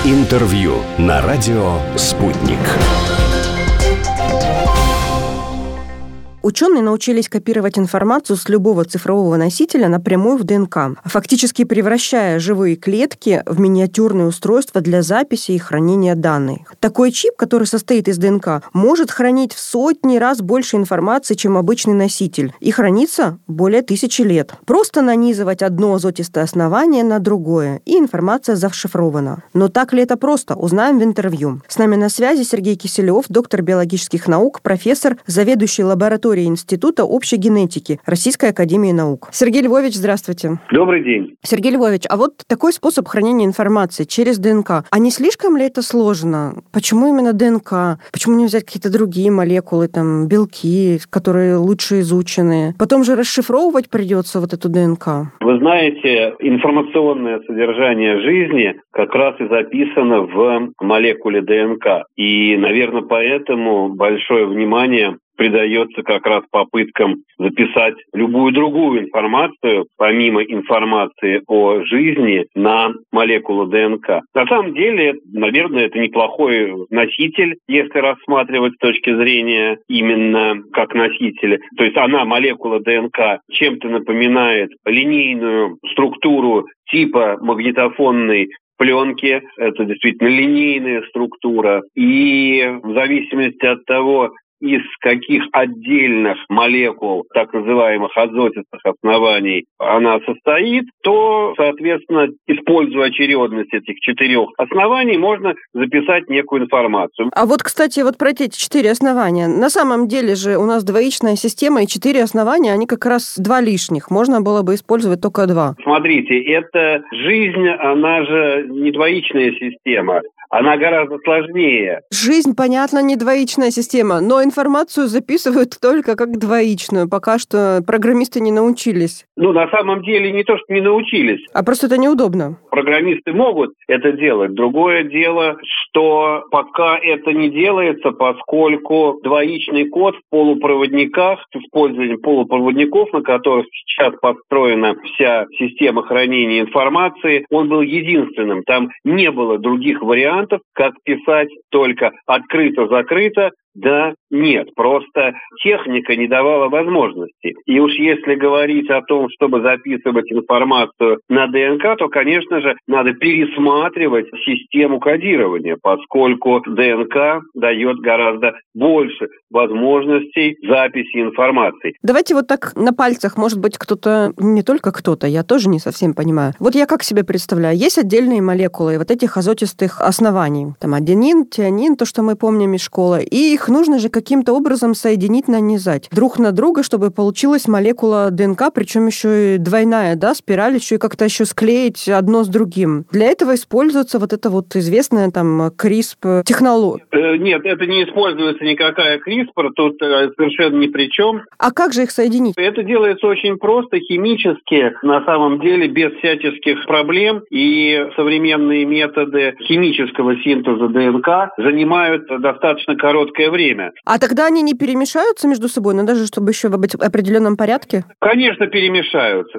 Интервью на радио «Спутник». Ученые научились копировать информацию с любого цифрового носителя напрямую в ДНК, фактически превращая живые клетки в миниатюрные устройства для записи и хранения данных. Такой чип, который состоит из ДНК, может хранить в сотни раз больше информации, чем обычный носитель, и хранится более 1000 лет. Просто нанизывать одно азотистое основание на другое, и информация зашифрована. Но так ли это просто? Узнаем в интервью. С нами на связи Сергей Киселев, доктор биологических наук, профессор, заведующий лабораторией Института общей генетики Российской академии наук. Сергей Львович, здравствуйте. Добрый день. Сергей Львович, а вот такой способ хранения информации через ДНК, а не слишком ли это сложно? Почему именно ДНК? Почему не взять какие-то другие молекулы, там, белки, которые лучше изучены? Потом же расшифровывать придется вот эту ДНК. Вы знаете, информационное содержание жизни как раз и записано в молекуле ДНК. И, наверное, поэтому большое внимание придается как раз попыткам записать любую другую информацию, помимо информации о жизни, на молекулу ДНК. На самом деле, наверное, это неплохой носитель, если рассматривать с точки зрения именно как носителя. То есть молекула ДНК, чем-то напоминает линейную структуру типа магнитофонной пленки. Это действительно линейная структура. И в зависимости от того, из каких отдельных молекул, так называемых азотистых оснований, она состоит, то, соответственно, используя очередность этих 4 оснований, можно записать некую информацию. А вот, кстати, про эти 4 основания. На самом деле же у нас двоичная система, и 4 основания, они как раз 2 лишних. Можно было бы использовать только 2. Смотрите, эта жизнь, она же не двоичная система. Она гораздо сложнее. Жизнь, понятно, не двоичная система, но информацию записывают только как двоичную. Пока что программисты не научились. На самом деле не то, что не научились. А просто это неудобно. Программисты могут это делать. Другое дело, что пока это не делается, поскольку двоичный код в полупроводниках, с использованием полупроводников, на которых сейчас построена вся система хранения информации, он был единственным. Там не было других вариантов, как писать только открыто-закрыто. Да нет, просто техника не давала возможности. И уж если говорить о том, чтобы записывать информацию на ДНК, то, конечно же, надо пересматривать систему кодирования, поскольку ДНК дает гораздо больше возможностей записи информации. Давайте так на пальцах, может быть, кто-то, не только кто-то, я тоже не совсем понимаю. Я как себе представляю, есть отдельные молекулы этих азотистых оснований. Там аденин, тианин, то, что мы помним из школы, и их нужно же каким-то образом соединить, нанизать друг на друга, чтобы получилась молекула ДНК, причем еще и двойная, спираль, еще и как-то еще склеить одно с другим. Для этого используется эта известная CRISPR технология. Нет, это не используется никакая CRISPR, тут совершенно ни при чем. А как же их соединить? Это делается очень просто, химически, на самом деле, без всяческих проблем, и современные методы химического синтеза ДНК занимают достаточно короткое время. А тогда они не перемешаются между собой, надо же, чтобы еще быть в определенном порядке? Конечно, перемешаются.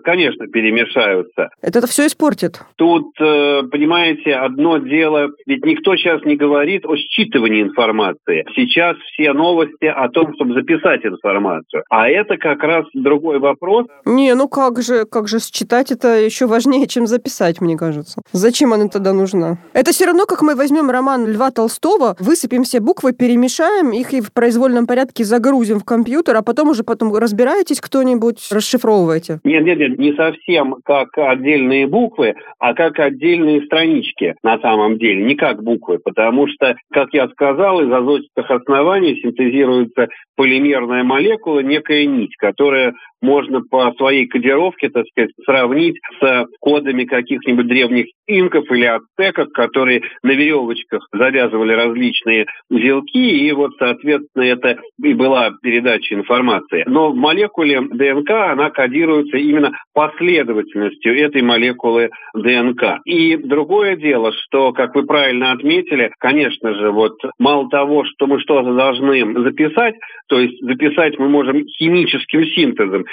Это все испортит. Тут, понимаете, одно дело, ведь никто сейчас не говорит о считывании информации. Сейчас все новости о том, чтобы записать информацию. А это как раз другой вопрос. Как же считать это еще важнее, чем записать, мне кажется. Зачем она тогда нужна? Это все равно, как мы возьмем роман Льва Толстого, высыпем все буквы, перемешаем их и в произвольном порядке загрузим в компьютер, а потом разбираетесь кто-нибудь, расшифровываете? Нет, не совсем как отдельные буквы, а как отдельные странички на самом деле, не как буквы, потому что, как я сказал, из азотистых оснований синтезируется полимерная молекула, некая нить, которая можно по своей кодировке, так сказать, сравнить с кодами каких-нибудь древних инков или ацтеков, которые на веревочках завязывали различные узелки, и соответственно, это и была передача информации. Но в молекуле ДНК она кодируется именно последовательностью этой молекулы ДНК. И другое дело, что, как вы правильно отметили, конечно же, мало того, что мы что-то должны записать, то есть записать мы можем химическим синтезом,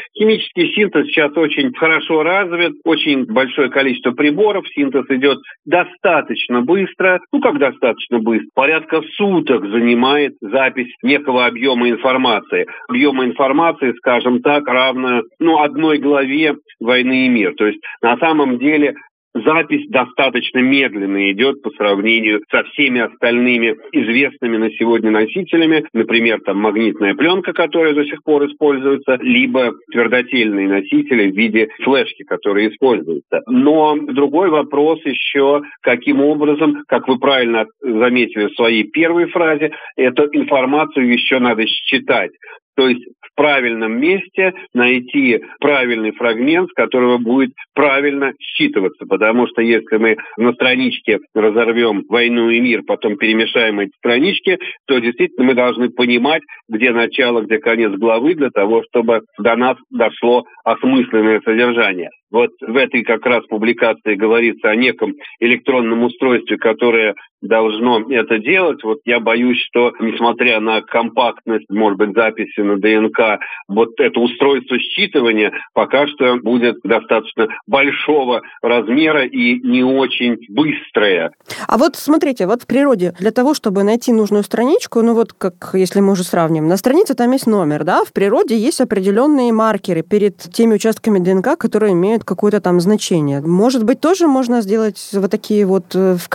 Химический синтез сейчас очень хорошо развит, очень большое количество приборов, синтез идет достаточно быстро. Как достаточно быстро? Порядка суток занимает запись некого объема информации. Объема информации, скажем так, равно одной главе «Войны и мир». То есть на самом деле запись достаточно медленно идет по сравнению со всеми остальными известными на сегодня носителями, например, магнитная пленка, которая до сих пор используется, либо твердотельные носители в виде флешки, которые используются. Но другой вопрос еще, каким образом, как вы правильно заметили в своей первой фразе, эту информацию еще надо считать. То есть в правильном месте найти правильный фрагмент, с которого будет правильно считываться. Потому что если мы на страничке разорвем «Войну и мир», потом перемешаем эти странички, то действительно мы должны понимать, где начало, где конец главы, для того, чтобы до нас дошло осмысленное содержание. Вот в этой как раз публикации говорится о неком электронном устройстве, которое должно это делать. Вот я боюсь, что, несмотря на компактность, может быть, записи на ДНК, вот это устройство считывания пока что будет достаточно большого размера и не очень быстрое. А вот смотрите, вот в природе для того, чтобы найти нужную страничку, как если мы уже сравним, на странице там есть номер, да, в природе есть определенные маркеры перед теми участками ДНК, которые имеют какое-то там значение. Может быть, тоже можно сделать вот такие вот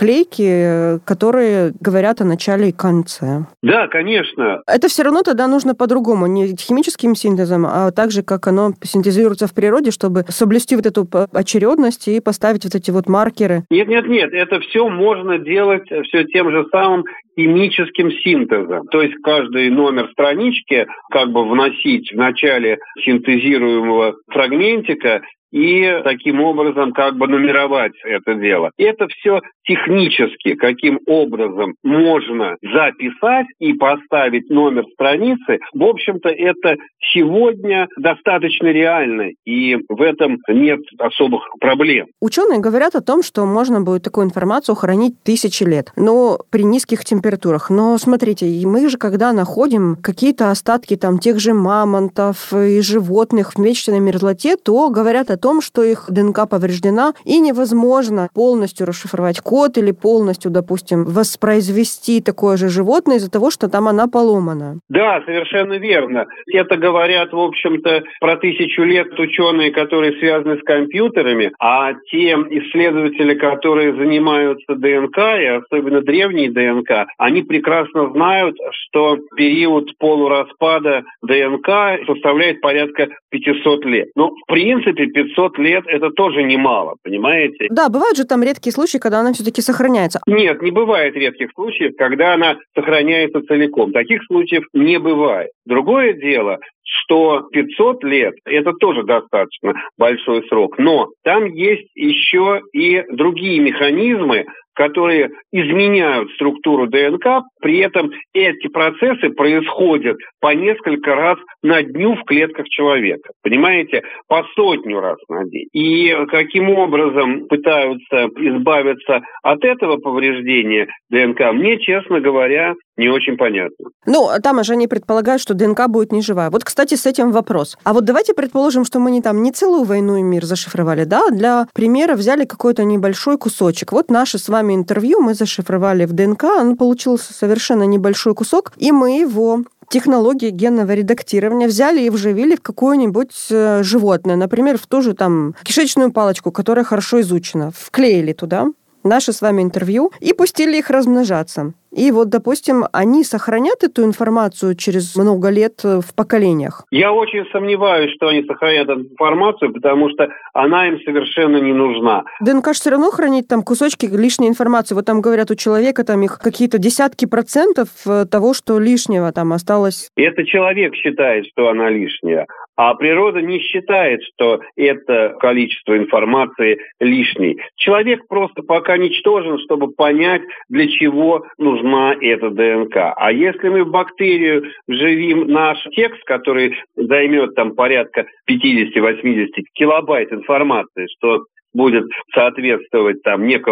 вклейки, которые говорят о начале и конце? Да, конечно. Это все равно тогда нужно по-другому, не химическим синтезом, а так же, как оно синтезируется в природе, чтобы соблюсти вот эту очередность и поставить вот эти вот маркеры. Нет, это все можно делать все тем же самым химическим синтезом. То есть каждый номер странички вносить в начале синтезируемого фрагментика и таким образом нумеровать это дело. Это все технически, каким образом можно записать и поставить номер страницы, в общем-то, это сегодня достаточно реально, и в этом нет особых проблем. Ученые говорят о том, что можно будет такую информацию хранить 1000 лет, но при низких температурах. Но смотрите, мы же когда находим какие-то остатки тех же мамонтов и животных в вечной мерзлоте, то говорят о том, что их ДНК повреждена, и невозможно полностью расшифровать код или полностью, допустим, воспроизвести такое же животное из-за того, что там она поломана. Да, совершенно верно. Это говорят, в общем-то, про 1000 лет ученые, которые связаны с компьютерами, а те исследователи, которые занимаются ДНК, и особенно древней ДНК, они прекрасно знают, что период полураспада ДНК составляет порядка 500 лет. В принципе, 500 лет – это тоже немало, понимаете? Да, бывают же там редкие случаи, когда она все-таки сохраняется. Нет, не бывает редких случаев, когда она сохраняется целиком. Таких случаев не бывает. Другое дело, что 500 лет – это тоже достаточно большой срок. Но там есть еще и другие механизмы, которые изменяют структуру ДНК, при этом эти процессы происходят по несколько раз на дню в клетках человека. Понимаете? По 100 раз на день. И каким образом пытаются избавиться от этого повреждения ДНК, мне, честно говоря, не очень понятно. Там же они предполагают, что ДНК будет неживая. Вот, кстати, с этим вопрос. А вот давайте предположим, что мы не целую «Войну и мир» зашифровали, да? Для примера взяли какой-то небольшой кусочек. Вот наше с вами интервью мы зашифровали в ДНК, он получился совершенно небольшой кусок, и мы его технологии генного редактирования взяли и вживили в какое-нибудь животное, например, в ту же кишечную палочку, которая хорошо изучена, вклеили туда наше с вами интервью и пустили их размножаться. И вот, допустим, они сохранят эту информацию через много лет в поколениях? Я очень сомневаюсь, что они сохранят эту информацию, потому что она им совершенно не нужна. ДНК же все равно хранит кусочки лишней информации. Вот там говорят, у человека их какие-то десятки процентов того, что лишнего осталось. Это человек считает, что она лишняя. А природа не считает, что это количество информации лишней. Человек просто пока ничтожен, чтобы понять, для чего нужна эта ДНК. А если мы в бактерию вживим наш текст, который займет порядка 50-80 килобайт информации, что будет соответствовать некому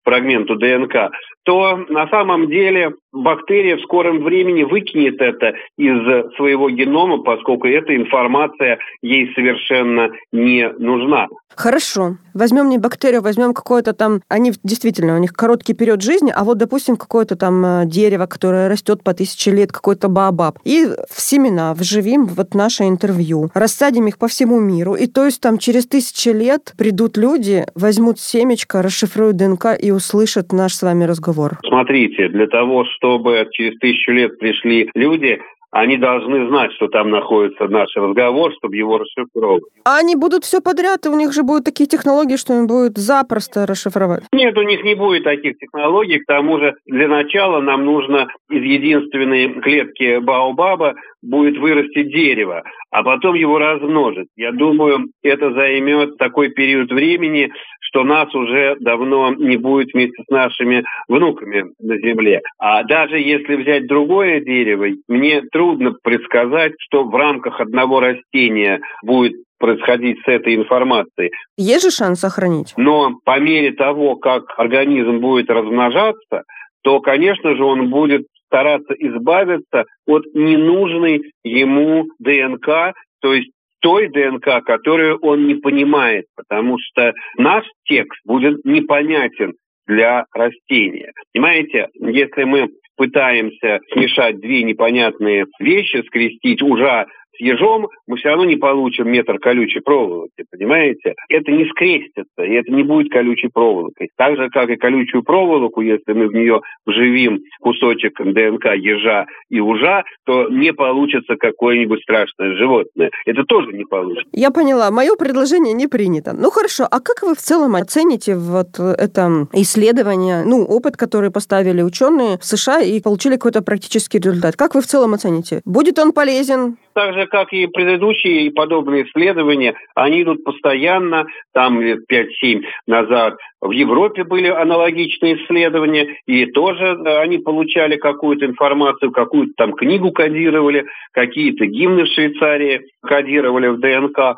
фрагменту ДНК, то на самом деле бактерия в скором времени выкинет это из своего генома, поскольку эта информация ей совершенно не нужна. Хорошо. Возьмем не бактерию, возьмем какое-то там... Они действительно, у них короткий период жизни, а вот, допустим, какое-то там дерево, которое растет по 1000 лет, какой-то баобаб. И в семена вживим вот наше интервью, рассадим их по всему миру. И то есть там через 1000 лет придут люди, возьмут семечко, расшифруют ДНК и услышат наш с вами разговор. Смотрите, для того, чтобы через 1000 лет пришли люди, они должны знать, что там находится наш разговор, чтобы его расшифровать. А они будут все подряд, и у них же будут такие технологии, что им будет запросто расшифровать. Нет, у них не будет таких технологий. К тому же для начала нам нужно из единственной клетки баобаба будет вырастить дерево, а потом его размножить. Я думаю, это займет такой период времени, что нас уже давно не будет вместе с нашими внуками на Земле. А даже если взять другое дерево, мне трудно предсказать, что в рамках одного растения будет происходить с этой информацией. Есть же шанс сохранить? Но по мере того, как организм будет размножаться, то, конечно же, он будет стараться избавиться от ненужной ему ДНК, то есть той ДНК, которую он не понимает, потому что наш текст будет непонятен для растения. Понимаете, если мы пытаемся смешать две непонятные вещи, скрестить ужа с ежом, мы все равно не получим метр колючей проволоки, понимаете? Это не скрестится, и это не будет колючей проволокой. Так же, как и колючую проволоку, если мы в нее вживим кусочек ДНК ежа и ужа, то не получится какое-нибудь страшное животное. Это тоже не получится. Я поняла. Мое предложение не принято. Ну, хорошо. А как вы в целом оцените вот это исследование, опыт, который поставили ученые в США и получили какой-то практический результат? Как вы в целом оцените? Будет он полезен? Так же, как и предыдущие и подобные исследования, они идут постоянно. Там лет 5-7 назад в Европе были аналогичные исследования, и тоже они получали какую-то информацию, какую-то там книгу кодировали, какие-то гимны в Швейцарии кодировали в ДНК.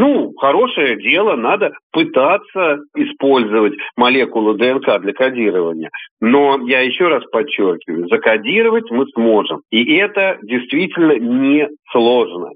Хорошее дело, надо пытаться использовать молекулу ДНК для кодирования. Но я еще раз подчеркиваю, закодировать мы сможем. И это действительно не сложно.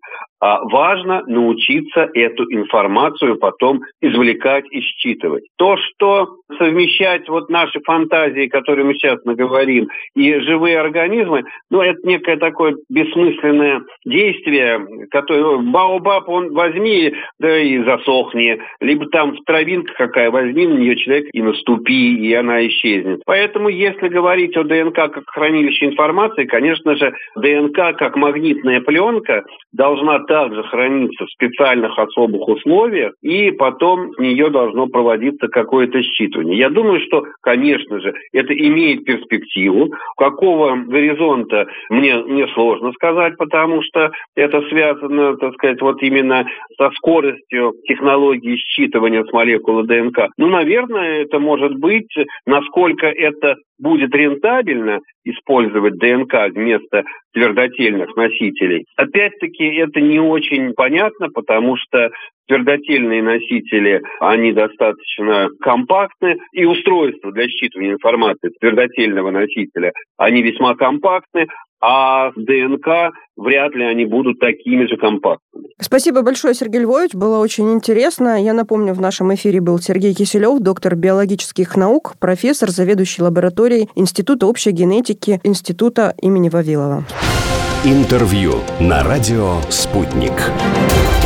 Важно научиться эту информацию потом извлекать и считывать. То, что совмещать наши фантазии, которые мы сейчас наговорим, и живые организмы, это некое такое бессмысленное действие, которое баобаб, он возьми, да и засохни, либо там травинка какая, возьми на нее человек и наступи, и она исчезнет. Поэтому, если говорить о ДНК как хранилище информации, конечно же, ДНК как магнитная пленка должна также храниться в специальных особых условиях, и потом с нее должно проводиться какое-то считывание. Я думаю, что, конечно же, это имеет перспективу. Какого горизонта мне сложно сказать, потому что это связано, именно со скоростью технологии считывания с молекулы ДНК. Наверное, это может быть. Насколько это будет рентабельно использовать ДНК вместо твердотельных носителей. Опять-таки, это не очень понятно, потому что твердотельные носители, они достаточно компактны, и устройства для считывания информации твердотельного носителя, они весьма компактны, а ДНК вряд ли они будут такими же компактными. Спасибо большое, Сергей Львович. Было очень интересно. Я напомню, в нашем эфире был Сергей Киселев, доктор биологических наук, профессор, заведующий лабораторией Института общей генетики Института имени Вавилова. Интервью на радио «Спутник».